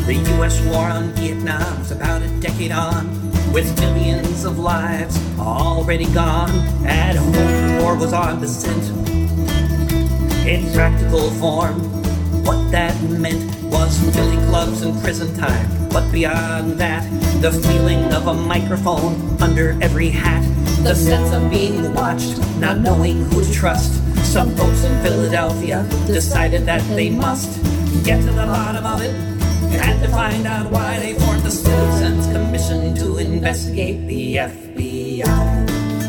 The U.S. war on Vietnam was about a decade on, with millions of lives already gone. At home, the war was on descent. In practical form, what that meant was filling clubs and prison time. But beyond that, the feeling of a microphone under every hat, the sense of being watched, not knowing who to trust. Some folks in Philadelphia decided that they must get to the bottom of it, and to find out why they formed the Citizens Commission to investigate the FBI.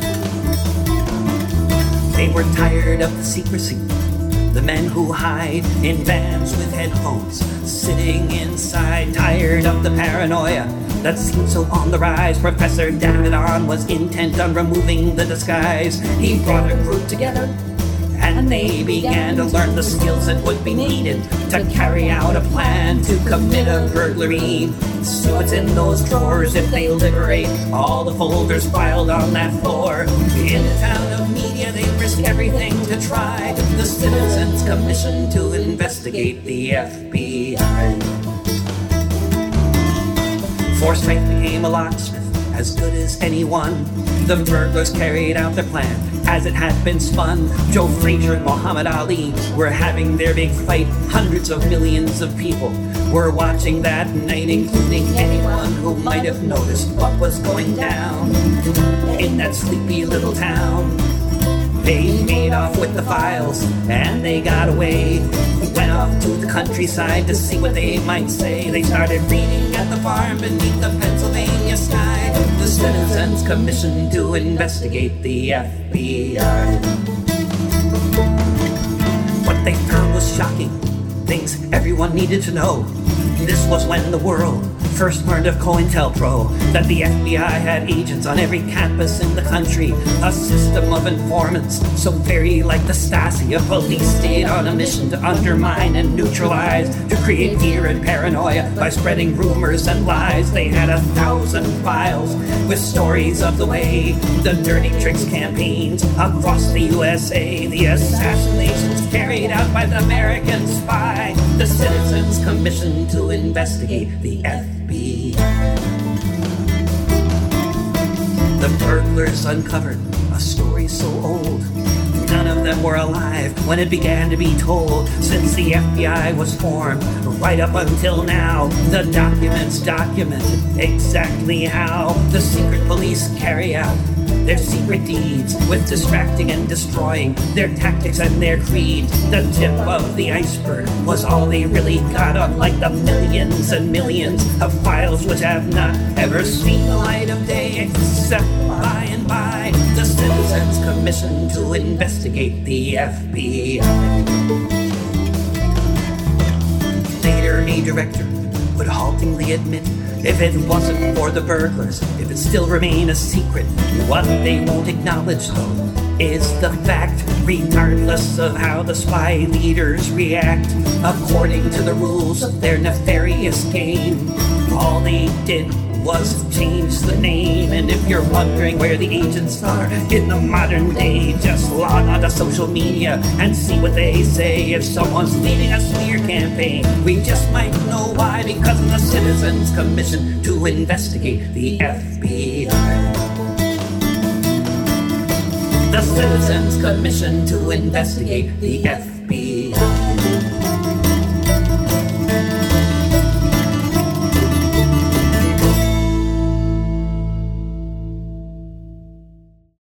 They were tired of the secrecy, the men who hide in vans with headphones, sitting inside, tired of the paranoia that seemed so on the rise. Professor Davidon was intent on removing the disguise. He brought a group together, and they began to learn the skills that would be needed to carry out a plan to commit a burglary. See what's in those drawers if they liberate all the folders filed on that floor. In the town of media, they risk everything to try the Citizens Commission to investigate the FBI. Forsyth became a locksmith, as good as anyone. The burglars carried out their plan as it had been spun. Joe Frazier and Muhammad Ali were having their big fight. Hundreds of millions of people were watching that night, including anyone who might have noticed what was going down in that sleepy little town. They made off with the files, and they got away. Went off to the countryside to see what they might say. They started reading at the farm beneath the Pennsylvania sky. The Citizens Commission to investigate the FBI. What they found was shocking, things everyone needed to know. This was when the world first learned of COINTELPRO, that the FBI had agents on every campus in the country, a system of informants so very like the Stasi, a police state on a mission to undermine and neutralize, to create fear and paranoia by spreading rumors and lies. They had 1,000 files with stories of the way the dirty tricks campaigns across the USA, the assassinations carried out by the American spy, the Citizens Commission to investigate the FBI. The burglars uncovered a story so old, none of them were alive when it began to be told. Since the FBI was formed, right up until now, the documents document exactly how the secret police carry out their secret deeds, with distracting and destroying, their tactics and their creed. The tip of the iceberg was all they really got, unlike the millions and millions of files which have not ever seen the light of day, except by and by the Citizens Commission to investigate the FBI. Later, a director would haltingly admit, if it wasn't for the burglars, it would still remain a secret. What they won't acknowledge, though, is the fact, regardless of how the spy leaders react, according to the rules of their nefarious game, all they did was change the name. And if you're wondering where the agents are in the modern day, just log onto social media and see what they say. If someone's leading a smear campaign, we just might know why, because of the Citizens Commission to investigate the FBI. The Citizens Commission to investigate the FBI.